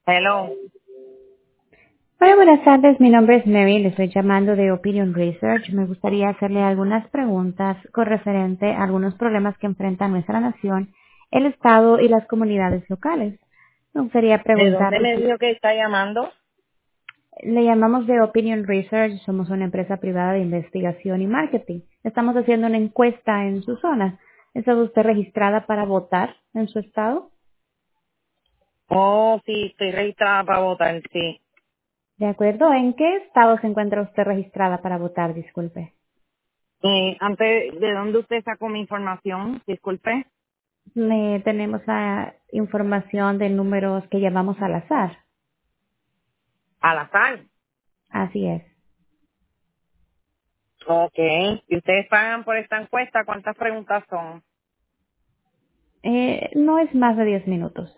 Hello. Hola, buenas tardes. Mi nombre es Mary. Le estoy llamando de Opinion Research. Me gustaría hacerle algunas preguntas con referente a algunos problemas que enfrenta nuestra nación, el Estado y las comunidades locales. Me gustaría ¿De dónde preguntarle me si dijo que está llamando? le llamamos de Opinion Research. Somos una empresa privada de investigación y marketing. Estamos haciendo una encuesta en su zona. ¿Está usted registrada para votar en su estado? Oh, sí, estoy registrada para votar, sí. ¿De acuerdo? ¿En qué estado se encuentra usted registrada para votar? Disculpe. Antes, ¿de dónde usted sacó mi información? Disculpe. Tenemos la información de números que llamamos al azar. Al azar. Así es. Ok. ¿Y ustedes pagan por esta encuesta? ¿Cuántas preguntas son? No es más de 10 minutos.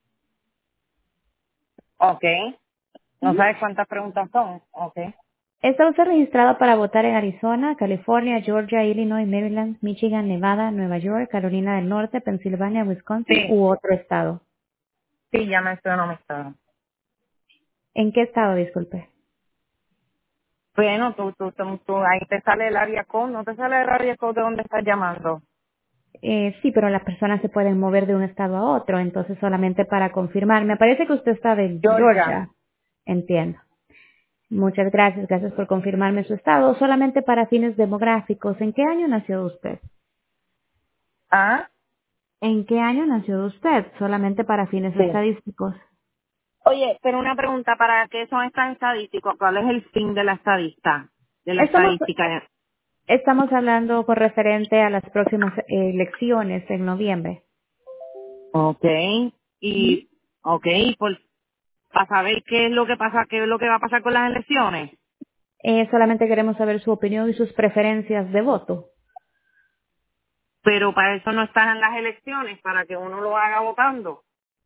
Ok. ¿No Ujú. sabes cuántas preguntas son? Ok. ¿Está usted registrado para votar en Arizona, California, Georgia, Illinois, Maryland, Michigan, Nevada, Nueva York, Carolina del Norte, Pensilvania, Wisconsin Sí, u otro estado? sí, ya me suena, no me está. ¿En qué estado, disculpe? Bueno, tú, ahí te sale el área code, ¿no te sale el área code de dónde estás llamando? Sí, pero las personas se pueden mover de un estado a otro, entonces solamente para confirmar. Me parece que usted está de Georgia. Georgia. Entiendo. Muchas gracias, gracias por confirmarme su estado. Solamente para fines demográficos, ¿en qué año nació usted? Ah, ¿En qué año nació usted? Solamente para fines sí. estadísticos. Oye, pero una pregunta, ¿para qué son estas estadísticas? ¿Cuál es el fin de la estadista? De la Estamos, estadística. estamos hablando con referente a las próximas elecciones en noviembre. Ok. Ujú. Y, ok, para saber qué es lo que pasa, qué es lo que va a pasar con las elecciones. Solamente queremos saber su opinión y sus preferencias de voto. Pero para eso no están en las elecciones, para que uno lo haga votando.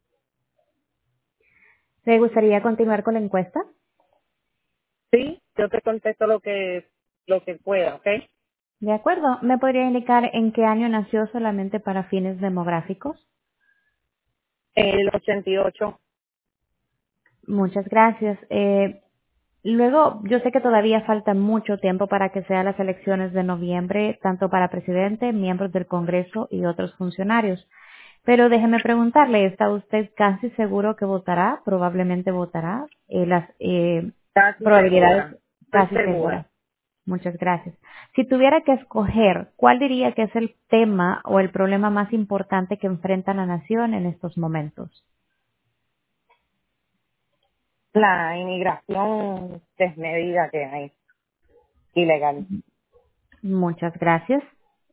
¿Le gustaría continuar con la encuesta? Sí, yo te contesto lo que pueda, ¿ok? De acuerdo. ¿Me podría indicar en qué año nació solamente para fines demográficos? El 88. Muchas gracias. Luego, yo sé que todavía falta mucho tiempo para que sean las elecciones de noviembre, tanto para presidente, miembros del Congreso y otros funcionarios. Pero déjeme preguntarle, ¿está usted casi seguro que votará? Probablemente votará. Las Casi probabilidades segura. Estoy casi segura. seguras. Muchas gracias. Si tuviera que escoger, ¿cuál diría que es el tema o el problema más importante que enfrenta la nación en estos momentos? La inmigración desmedida que hay, ilegal. Muchas gracias.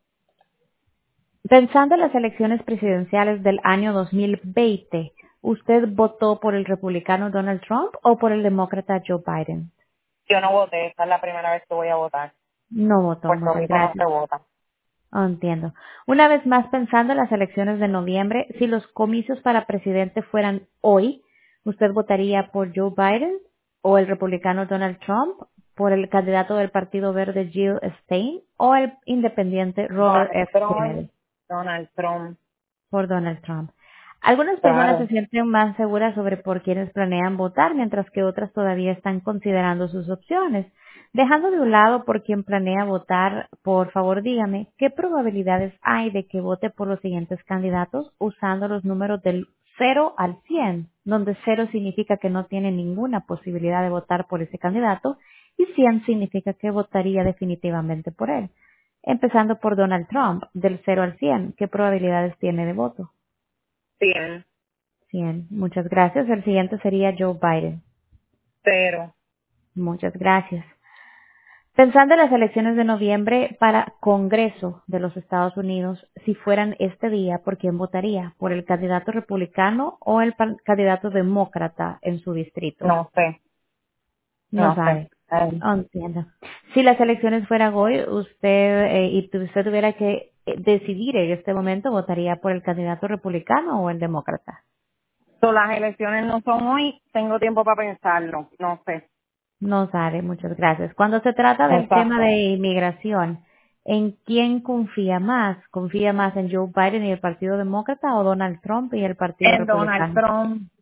Pensando en las elecciones presidenciales del año 2020, ¿usted votó por el republicano Donald Trump o por el demócrata Joe Biden? Yo no voté, esta es la primera vez que voy a votar. No votó, Puerto muchas Rico no se gracias. vota. Oh, entiendo. Una vez más, pensando en las elecciones de noviembre, si los comicios para presidente fueran hoy, ¿usted votaría por Joe Biden o el republicano Donald Trump, por el candidato del Partido Verde Jill Stein o el independiente Robert Donald F. Trump, Kennedy? Donald Trump, Por Donald Trump. Algunas personas se claro. sienten más seguras sobre por quienes planean votar, mientras que otras todavía están considerando sus opciones. Dejando de un lado por quien planea votar, por favor dígame, ¿qué probabilidades hay de que vote por los siguientes candidatos usando los números del 0 al 100, donde 0 significa que no tiene ninguna posibilidad de votar por ese candidato y 100 significa que votaría definitivamente por él? Empezando por Donald Trump, del 0 al 100, ¿qué probabilidades tiene de voto? Bien, 100. Muchas gracias. El siguiente sería Joe Biden. cero. Muchas gracias. Pensando en las elecciones de noviembre para Congreso de los Estados Unidos, si fueran este día, ¿por quién votaría? ¿Por el candidato republicano o el candidato demócrata en su distrito? No sé, No no sé. sabe. Oh, entiendo. Si las elecciones fueran hoy, usted tuviera que decidir en este momento, ¿votaría por el candidato republicano o el demócrata? Las elecciones no son hoy, tengo tiempo para pensarlo, no sé. No sabe, muchas gracias. Cuando se trata del tema Exacto. de inmigración, ¿en quién confía más? ¿Confía más en Joe Biden y el Partido Demócrata o Donald Trump y el Partido En Donald Republicano? Trump,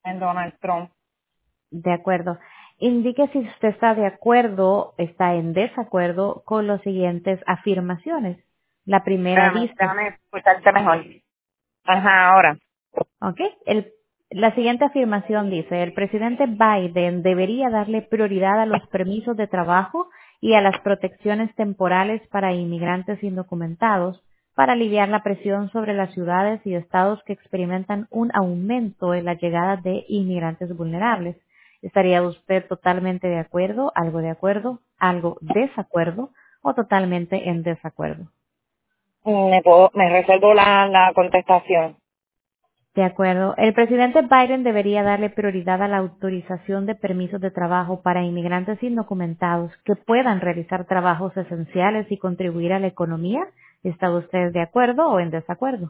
en Donald Trump. De acuerdo. Indique si usted está de acuerdo, está en desacuerdo con las siguientes afirmaciones. La primera Espérame, dice, déjame escucharte mejor. Ajá, ahora. ¿ok? La siguiente afirmación dice, el presidente Biden debería darle prioridad a los permisos de trabajo y a las protecciones temporales para inmigrantes indocumentados para aliviar la presión sobre las ciudades y estados que experimentan un aumento en la llegada de inmigrantes vulnerables. ¿Estaría usted totalmente de acuerdo, algo desacuerdo o totalmente en desacuerdo? Me reservo la contestación. De acuerdo. El presidente Biden debería darle prioridad a la autorización de permisos de trabajo para inmigrantes indocumentados que puedan realizar trabajos esenciales y contribuir a la economía. ¿Está usted de acuerdo o en desacuerdo?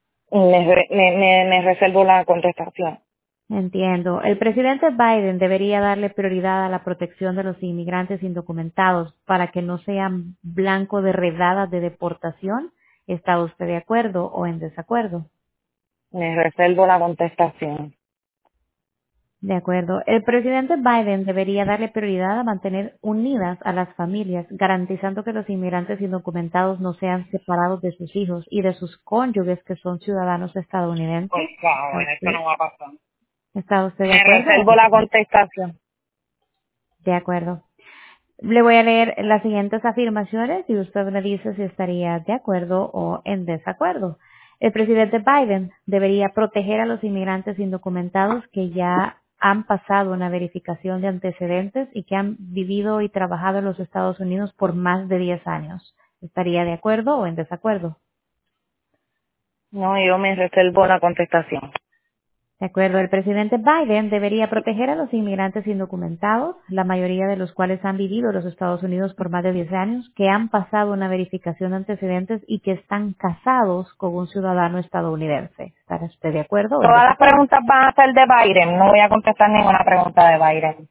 Me reservo la contestación. Entiendo. El presidente Biden debería darle prioridad a la protección de los inmigrantes indocumentados para que no sean blanco de redadas de deportación. ¿Está usted de acuerdo o en desacuerdo? Me reservo la contestación. De acuerdo. El presidente Biden debería darle prioridad a mantener unidas a las familias, garantizando que los inmigrantes indocumentados no sean separados de sus hijos y de sus cónyuges que son ciudadanos Por estadounidenses. ¿Está favor, esto usted, no va a pasar. está usted de Me acuerdo? reservo la contestación. De acuerdo. Le voy a leer las siguientes afirmaciones y usted me dice si estaría de acuerdo o en desacuerdo. El presidente Biden debería proteger a los inmigrantes indocumentados que ya han pasado una verificación de antecedentes y que han vivido y trabajado en los Estados Unidos por más de 10 años. ¿Estaría de acuerdo o en desacuerdo? No, yo me reservo la contestación. De acuerdo, el presidente Biden debería proteger a los inmigrantes indocumentados, la mayoría de los cuales han vivido en los Estados Unidos por más de 10 años, que han pasado una verificación de antecedentes y que están casados con un ciudadano estadounidense. ¿Está usted de acuerdo o en Todas las desacuerdo? preguntas van a ser de Biden. No voy a contestar ninguna pregunta de Biden.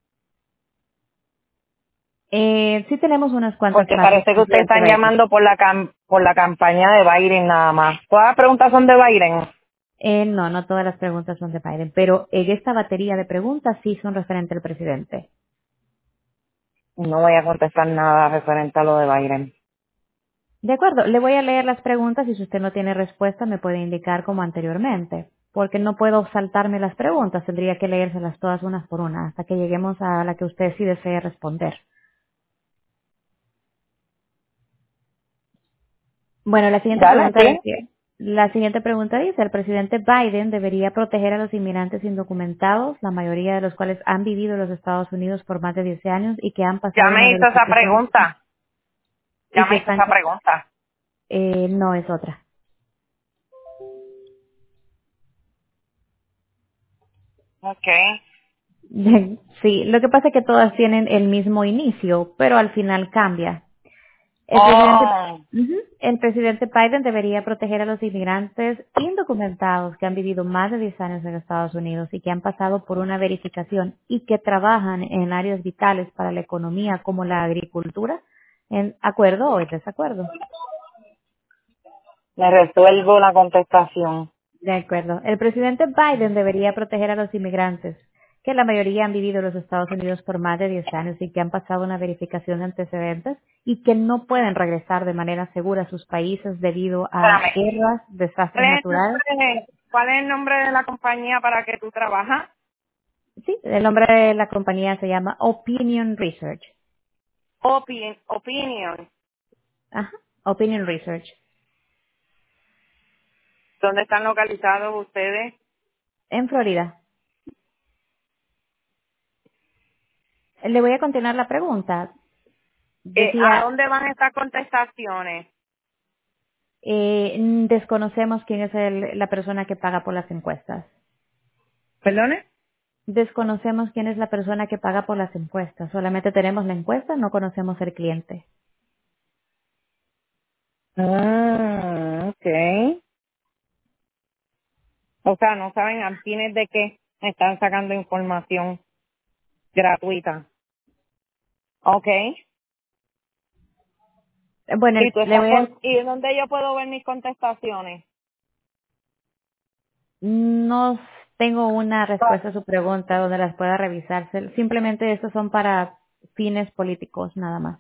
Sí tenemos unas cuantas Porque más parece que ustedes durante están Biden. llamando por la campaña de Biden nada más. Todas las preguntas son de Biden. No, no todas las preguntas son de Biden, pero en esta batería de preguntas sí son referentes al presidente. No voy a contestar nada referente a lo de Biden. De acuerdo, le voy a leer las preguntas y si usted no tiene respuesta me puede indicar como anteriormente, porque no puedo saltarme las preguntas, tendría que leérselas todas unas por una hasta que lleguemos a la que usted sí desee responder. Bueno, Dale, sí. la siguiente pregunta dice, el presidente Biden debería proteger a los inmigrantes indocumentados, la mayoría de los cuales han vivido en los Estados Unidos por más de 10 años y que han Ya pasado una me hizo esa verificación pregunta. y Ya que me hizo están, esa pregunta. no es otra. Ok. Sí, lo que pasa es que todas tienen el mismo inicio, pero al final cambia. El presidente, Oh, el presidente Biden debería proteger a los inmigrantes indocumentados que han vivido más de 10 años en Estados Unidos y que han pasado por una verificación y que trabajan en áreas vitales para la economía como la agricultura, ¿en acuerdo o en desacuerdo? me resuelvo la contestación. De acuerdo. El presidente Biden debería proteger a los inmigrantes, que la mayoría han vivido en los Estados Unidos por más de 10 años y que han pasado una verificación de antecedentes y que no pueden regresar de manera segura a sus países debido a Espérame. guerras, desastres naturales. ¿Cuál es el nombre de la compañía para que tú trabajas? Sí, el nombre de la compañía se llama Opinion Research. Opinion. Ajá, Opinion Research, ¿Dónde están localizados ustedes? en Florida. Le voy a continuar la pregunta. ¿A Decía, dónde van estas contestaciones? desconocemos quién es la persona que paga por las encuestas. ¿Perdone? Desconocemos quién es la persona que paga por las encuestas. Solamente tenemos la encuesta, no conocemos el cliente. Ah, ok. O sea, no saben a fines de qué están sacando información gratuita. Ok. Bueno, ¿Y tú le estás voy a, ¿y dónde yo puedo ver mis contestaciones? no Tengo una respuesta a su pregunta donde las pueda revisarse. Simplemente estos son para fines políticos, nada más.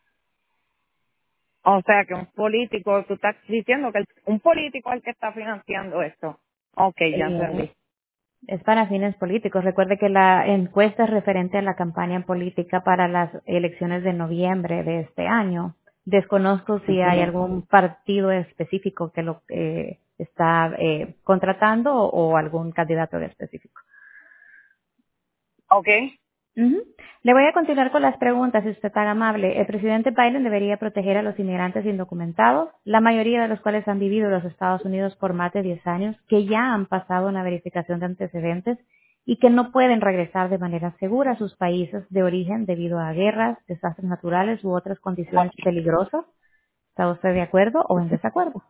O sea, que un político, tú estás diciendo que un político es el que está financiando esto. Ok, ya Eh, entendí. es para fines políticos. Recuerde que la encuesta es referente a la campaña política para las elecciones de noviembre de este año. Desconozco si hay Ujú. algún partido específico que lo está contratando o algún candidato en específico. Ok. Ujú. Le voy a continuar con las preguntas, si usted es tan amable. El presidente Biden debería proteger a los inmigrantes indocumentados, la mayoría de los cuales han vivido en los Estados Unidos por más de 10 años, que ya han pasado una verificación de antecedentes y que no pueden regresar de manera segura a sus países de origen debido a guerras, desastres naturales u otras condiciones peligrosas. ¿Está usted de acuerdo o en desacuerdo?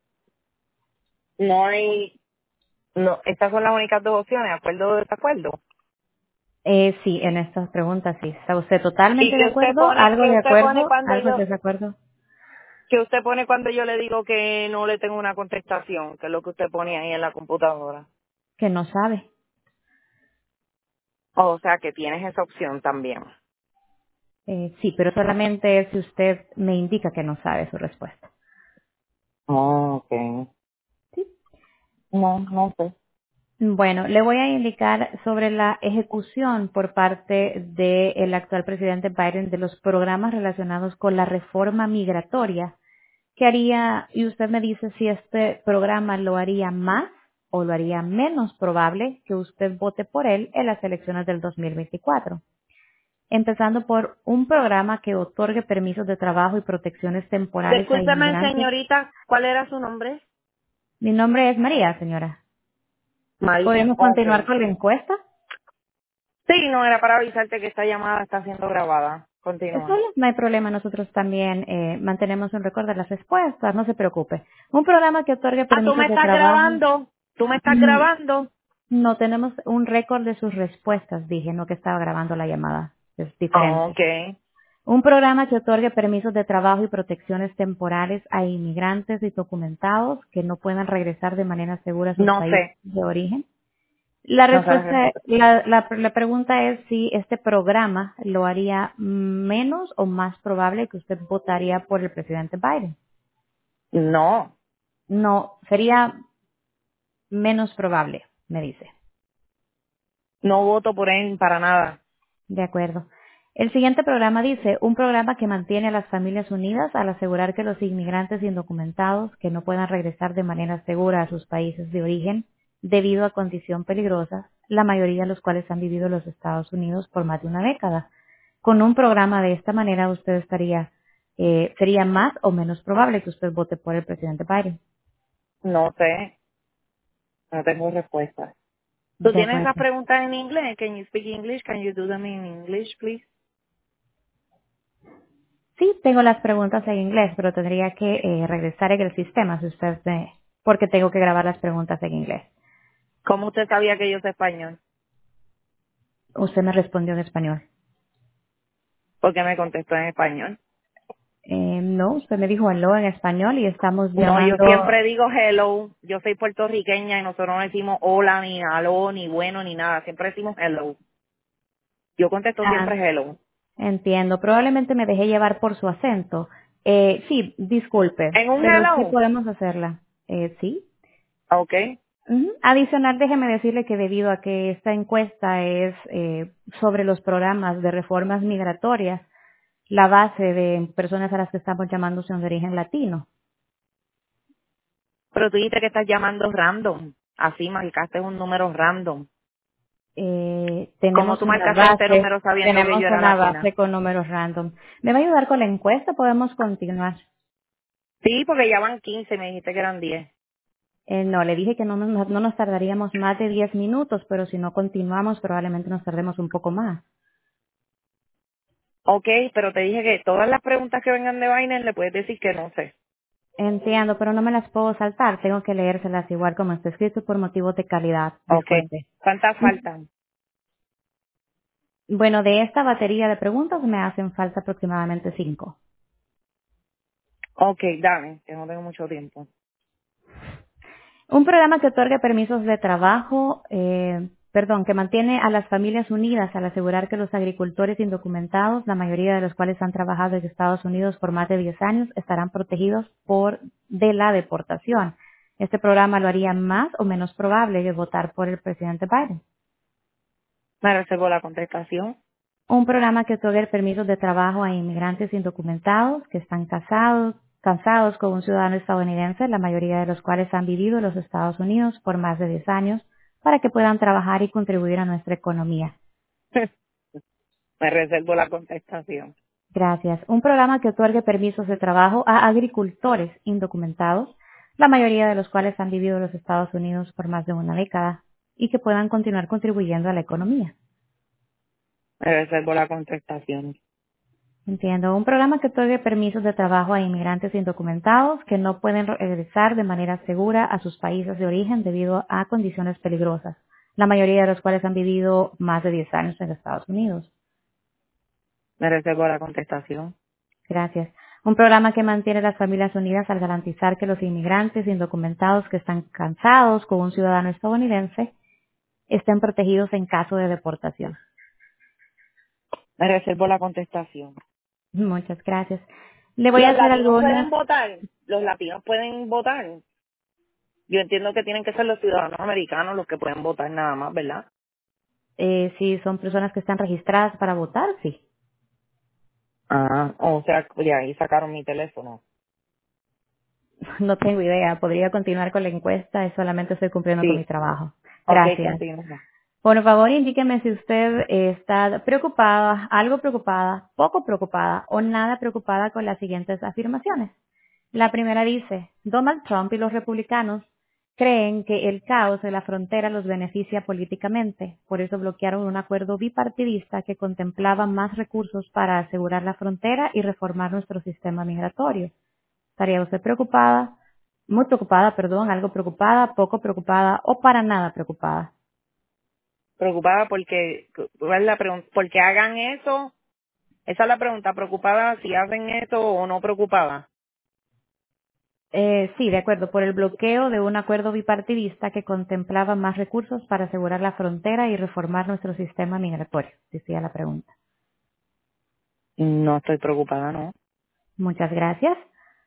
No hay, no, estas son las únicas dos opciones, ¿acuerdo o desacuerdo? Sí, en estas preguntas sí. ¿Está usted totalmente ¿Y de acuerdo? ¿Algo de acuerdo? cuando ¿Algo en yo, desacuerdo? que usted pone cuando yo le digo que no le tengo una contestación, que es lo que usted pone ahí en la computadora? Que no sabe. O sea, que tienes esa opción también. Sí, pero solamente es si usted me indica que no sabe su respuesta. Oh, ok. Sí. No, no sé. Bueno, le voy a indicar sobre la ejecución por parte del actual presidente Biden de los programas relacionados con la reforma migratoria. ¿Qué haría? Y usted me dice si este programa lo haría más o lo haría menos probable que usted vote por él en las elecciones del 2024. Empezando por un programa que otorgue permisos de trabajo y protecciones temporales a Discúlpeme, inmigrantes. señorita, ¿cuál era su nombre? Mi nombre es María, señora. María. ¿Podemos Ok. continuar con la encuesta? Sí, no, era para avisarte que esta llamada está siendo grabada. Está Continúa. bien, no hay problema. Nosotros también mantenemos un récord de las respuestas, no se preocupe. Un programa que otorgue Ah, tú me permisos de estás trabajo. grabando. Tú me estás Mm, grabando. No tenemos un récord de sus respuestas, dije, no que estaba grabando la llamada. Es diferente. Ok. Un programa que otorgue permisos de trabajo y protecciones temporales a inmigrantes y documentados que no puedan regresar de manera segura a sus No países sé. de origen. La No sé la respuesta, respuesta. la pregunta es si este programa lo haría menos o más probable que usted votaría por el presidente Biden. No. No, sería menos probable, me dice. No voto por él para nada. De acuerdo. El siguiente programa dice, un programa que mantiene a las familias unidas al asegurar que los inmigrantes indocumentados que no puedan regresar de manera segura a sus países de origen debido a condición peligrosa, la mayoría de los cuales han vivido en los Estados Unidos por más de una década. Con un programa de esta manera usted sería más o menos probable que usted vote por el presidente Biden. No sé. No tengo respuesta. ¿Tú De tienes esas acuerdo. preguntas en inglés? Can you speak English? Can you do them in English, please? Sí, tengo las preguntas en inglés, pero tendría que regresar en el sistema porque tengo que grabar las preguntas en inglés. ¿Cómo usted sabía que yo sé español? Usted me respondió en español. Porque me contestó en español. No, usted me dijo hello en español y estamos No, yo llamando. siempre digo hello. Yo soy puertorriqueña y nosotros no decimos hola, ni aló, ni bueno, ni nada. Siempre decimos hello. Yo contesto Ah, siempre hello. entiendo. Probablemente me dejé llevar por su acento. Sí, disculpe, ¿En un pero sí hello? podemos hacerla. Sí. Ok. Ujú. Adicional, déjeme decirle que debido a que esta encuesta es sobre los programas de reformas migratorias, la base de personas a las que estamos llamando son de origen latino. Pero tú dijiste que estás llamando random. Así marcaste un número random. ¿Cómo Tenemos tú una marcaste este base, número sabiendo que tenemos yo era una latina? base con números random. ¿Me va a ayudar con la encuesta? Podemos continuar. Sí, porque ya van 15, me dijiste que eran 10. No, le dije que no nos tardaríamos más de 10 minutos, pero si no continuamos probablemente nos tardemos un poco más. Ok, pero te dije que todas las preguntas que vengan de Biden le puedes decir que no sé. Entiendo, pero no me las puedo saltar. Tengo que leérselas igual como está escrito por motivos de calidad. Ok. Disculpe. ¿Cuántas faltan? Bueno, de esta batería de preguntas me hacen falta aproximadamente 5. Ok, dame, que no tengo mucho tiempo. Un programa que otorgue permisos de trabajo, que mantiene a las familias unidas al asegurar que los agricultores indocumentados, la mayoría de los cuales han trabajado en Estados Unidos por más de 10 años, estarán protegidos de la deportación. Este programa lo haría más o menos probable de votar por el presidente Biden. Me reservo la contestación. Un programa que otorgue permisos de trabajo a inmigrantes indocumentados que están casados con un ciudadano estadounidense, la mayoría de los cuales han vivido en los Estados Unidos por más de 10 años, para que puedan trabajar y contribuir a nuestra economía. Me reservo la contestación. Gracias. Un programa que otorgue permisos de trabajo a agricultores indocumentados, la mayoría de los cuales han vivido en los Estados Unidos por más de una década, y que puedan continuar contribuyendo a la economía. Me reservo la contestación. Entiendo. Un programa que otorgue permisos de trabajo a inmigrantes indocumentados que no pueden regresar de manera segura a sus países de origen debido a condiciones peligrosas, la mayoría de los cuales han vivido más de 10 años en Estados Unidos. Me reservo la contestación. Gracias. Un programa que mantiene a las familias unidas al garantizar que los inmigrantes indocumentados que están casados con un ciudadano estadounidense estén protegidos en caso de deportación. Me reservo la contestación. Muchas gracias. Le voy a ¿Los hacer latinos algunas. pueden votar? ¿Los latinos pueden votar? Yo entiendo que tienen que ser los ciudadanos americanos los que pueden votar nada más, ¿verdad? Si son personas que están registradas para votar, sí. Ah, o sea, de ahí sacaron mi teléfono. No tengo idea. Podría continuar con la encuesta. Solamente estoy cumpliendo con mi Sí. trabajo. Ok, Gracias. continúa. Por favor, indíqueme si usted está preocupada, algo preocupada, poco preocupada o nada preocupada con las siguientes afirmaciones. La primera dice, Donald Trump y los republicanos creen que el caos de la frontera los beneficia políticamente. Por eso bloquearon un acuerdo bipartidista que contemplaba más recursos para asegurar la frontera y reformar nuestro sistema migratorio. ¿Estaría usted preocupada? Muy preocupada, perdón, algo preocupada, poco preocupada o para nada preocupada. Preocupada porque, ¿cuál es la pregunta? ¿Porque hagan eso? Esa es la pregunta. ¿Preocupada si hacen eso o no preocupada? Sí, de acuerdo, por el bloqueo de un acuerdo bipartidista que contemplaba más recursos para asegurar la frontera y reformar nuestro sistema migratorio, decía la pregunta. No estoy preocupada, ¿no? Muchas gracias.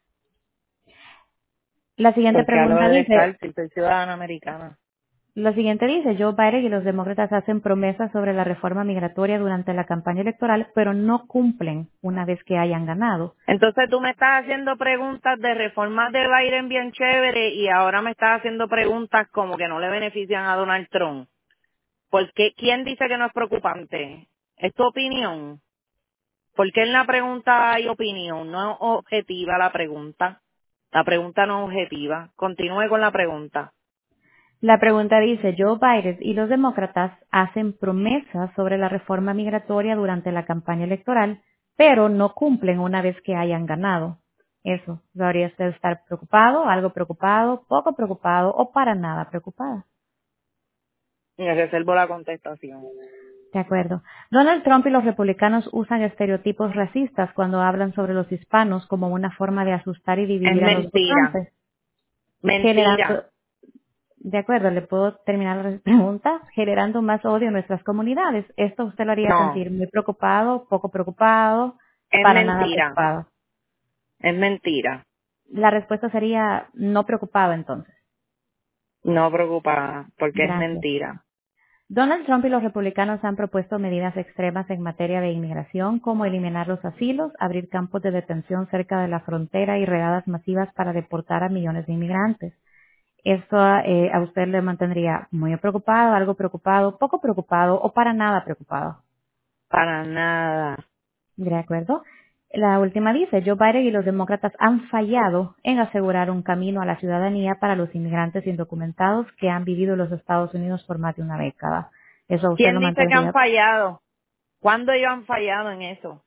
La siguiente Porque a lo pregunta de dice, estar si soy ciudadana americana. Joe Biden y los demócratas hacen promesas sobre la reforma migratoria durante la campaña electoral, pero no cumplen una vez que hayan ganado. Entonces tú me estás haciendo preguntas de reformas de Biden bien chévere y ahora me estás haciendo preguntas como que no le benefician a Donald Trump. ¿Por qué? ¿Quién dice que no es preocupante? ¿Es tu opinión? ¿Por qué en la pregunta hay opinión? No es objetiva la pregunta. La pregunta no es objetiva. Continúe con la pregunta. La pregunta dice, Joe Biden y los demócratas hacen promesas sobre la reforma migratoria durante la campaña electoral, pero no cumplen una vez que hayan ganado. Eso, debería usted estar preocupado, algo preocupado, poco preocupado o para nada preocupada. Me reservo la contestación. De acuerdo. Donald Trump y los republicanos usan estereotipos racistas cuando hablan sobre los hispanos como una forma de asustar y Es dividir a los mentira. votantes, Mentira. generando. De acuerdo, le puedo terminar la pregunta. Generando más odio en nuestras comunidades. Esto usted lo haría No. sentir muy preocupado, poco preocupado, Es para nada mentira. preocupado. Es mentira. La respuesta sería no preocupado entonces. No preocupada, porque es Gracias. mentira. Donald Trump y los republicanos han propuesto medidas extremas en materia de inmigración, como eliminar los asilos, abrir campos de detención cerca de la frontera y redadas masivas para deportar a millones de inmigrantes. Esto a usted le mantendría muy preocupado, algo preocupado, poco preocupado o para nada preocupado. Para nada. ¿De acuerdo? La última dice, Joe Biden y los demócratas han fallado en asegurar un camino a la ciudadanía para los inmigrantes indocumentados que han vivido en los Estados Unidos por más de una década. Eso a usted ¿Quién lo dice que han mantendría. fallado? ¿Cuándo ellos han fallado en eso?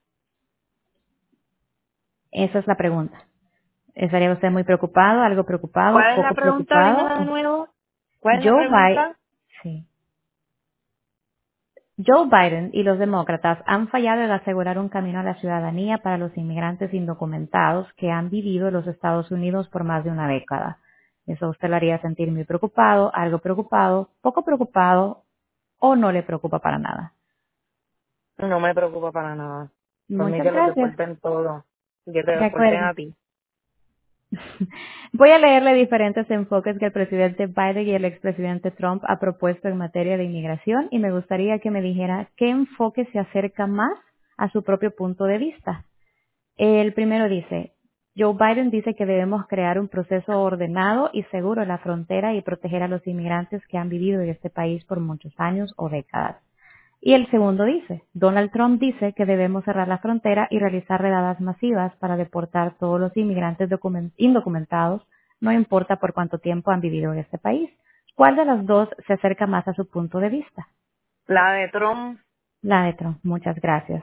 Esa es la pregunta. ¿Estaría usted muy preocupado, algo preocupado, ¿Cuál es la poco pregunta? Dímelo de preocupado? nuevo. ¿Cuál es la Joe Biden, pregunta? sí. Joe Biden y los demócratas han fallado en asegurar un camino a la ciudadanía para los inmigrantes indocumentados que han vivido en los Estados Unidos por más de una década. Eso a usted lo haría sentir muy preocupado, algo preocupado, poco preocupado o no le preocupa para nada. No me preocupa para nada. Por mí Muchas que los gracias. deporten todo. Y que te De deporten acuerdo. a ti. Voy a leerle diferentes enfoques que el presidente Biden y el expresidente Trump ha propuesto en materia de inmigración y me gustaría que me dijera qué enfoque se acerca más a su propio punto de vista. El primero dice, Joe Biden dice que debemos crear un proceso ordenado y seguro en la frontera y proteger a los inmigrantes que han vivido en este país por muchos años o décadas. Y el segundo dice, Donald Trump dice que debemos cerrar la frontera y realizar redadas masivas para deportar todos los inmigrantes indocumentados, no importa por cuánto tiempo han vivido en este país. ¿Cuál de las dos se acerca más a su punto de vista? La de Trump. La de Trump. Muchas gracias.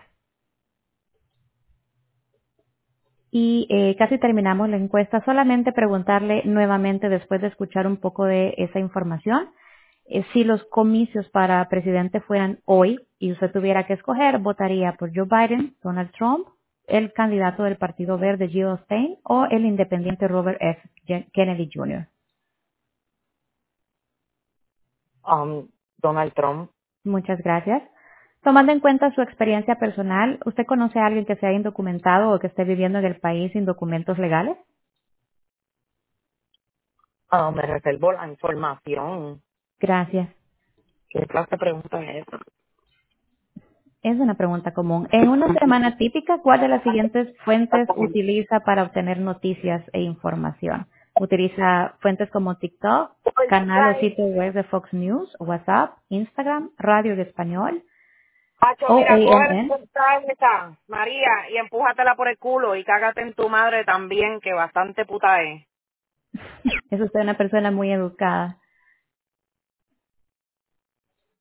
Y casi terminamos la encuesta. Solamente preguntarle nuevamente, después de escuchar un poco de esa información, si los comicios para presidente fueran hoy y usted tuviera que escoger, ¿votaría por Joe Biden, Donald Trump, el candidato del Partido Verde, Jill Stein, o el independiente Robert F. Kennedy Jr.? Donald Trump. Muchas gracias. Tomando en cuenta su experiencia personal, ¿usted conoce a alguien que sea indocumentado o que esté viviendo en el país sin documentos legales? Me reservo la información. Gracias. ¿Qué clase de pregunta es esa? Es una pregunta común. En una semana típica, ¿cuál de las siguientes fuentes utiliza para obtener noticias e información? ¿Utiliza fuentes como TikTok, canal o sitio web de Fox News, WhatsApp, Instagram, radio en español Pacho, o mira, coge la AMN? puta esa, María, y empújatela por el culo y cágate en tu madre también, que bastante puta es. Es usted una persona muy educada.